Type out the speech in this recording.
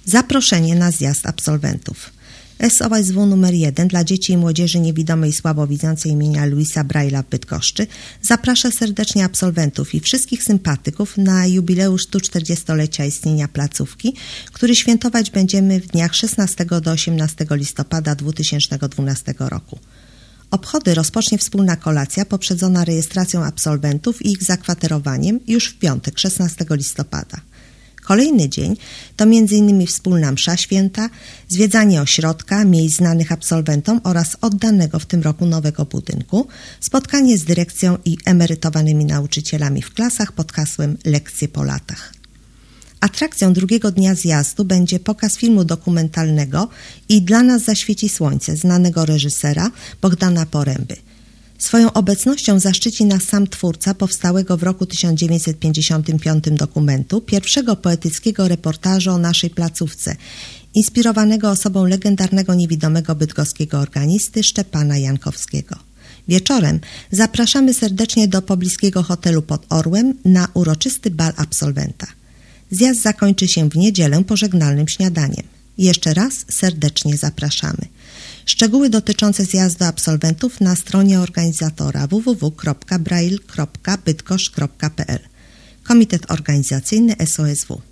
Zaproszenie na zjazd absolwentów. SOSW nr 1 dla dzieci i młodzieży niewidomej i słabowidzącej imienia Louisa Braille'a w Bydgoszczy zaprasza serdecznie absolwentów i wszystkich sympatyków na jubileusz 140-lecia istnienia placówki, który świętować będziemy w dniach 16 do 18 listopada 2012 roku. Obchody rozpocznie wspólna kolacja poprzedzona rejestracją absolwentów i ich zakwaterowaniem już w piątek 16 listopada. Kolejny dzień to m.in. wspólna msza święta, zwiedzanie ośrodka, miejsc znanych absolwentom oraz oddanego w tym roku nowego budynku, spotkanie z dyrekcją i emerytowanymi nauczycielami w klasach pod hasłem Lekcje po latach. Atrakcją drugiego dnia zjazdu będzie pokaz filmu dokumentalnego I dla nas zaświeci słońce znanego reżysera Bogdana Poręby. Swoją obecnością zaszczyci nas sam twórca powstałego w roku 1955 dokumentu, pierwszego poetyckiego reportażu o naszej placówce, inspirowanego osobą legendarnego niewidomego bydgoskiego organisty Szczepana Jankowskiego. Wieczorem zapraszamy serdecznie do pobliskiego hotelu pod Orłem na uroczysty bal absolwenta. Zjazd zakończy się w niedzielę pożegnalnym śniadaniem. Jeszcze raz serdecznie zapraszamy. Szczegóły dotyczące zjazdu absolwentów na stronie organizatora www.braille.bydgoszcz.pl. Komitet Organizacyjny SOSW.